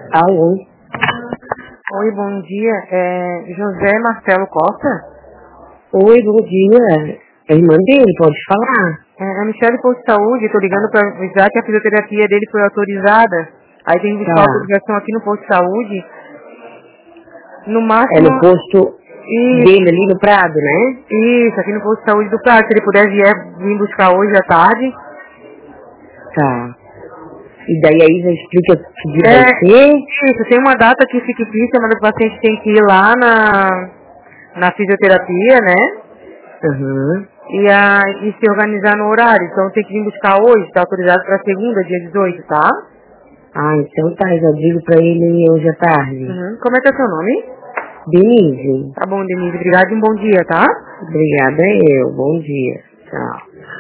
Alô? Oi, bom dia. José Marcelo Costa? Oi, bom dia. É a irmã dele, pode falar? É a Michelle Posto de Saúde, estou ligando para avisar que a fisioterapia dele foi autorizada. Aí tem que buscar autorização aqui no Posto de Saúde. No máximo... É no posto dele ali no Prado, né? Isso, aqui no Posto de Saúde do Prado. Se ele puder vir buscar hoje à tarde. Tá. E daí aí já explica que dia vai ser? Isso, tem uma data que fica difícil, mas o paciente tem que ir lá na fisioterapia, né? Aham. E se organizar no horário. Então tem que vir buscar hoje, está autorizado para segunda, dia 18, tá? Ah, então tá, já digo pra ele hoje à tarde. Como é que é seu nome? Denise. Tá bom, Denise. Obrigada e um bom dia, tá? Obrigada eu. Bom dia. Tchau.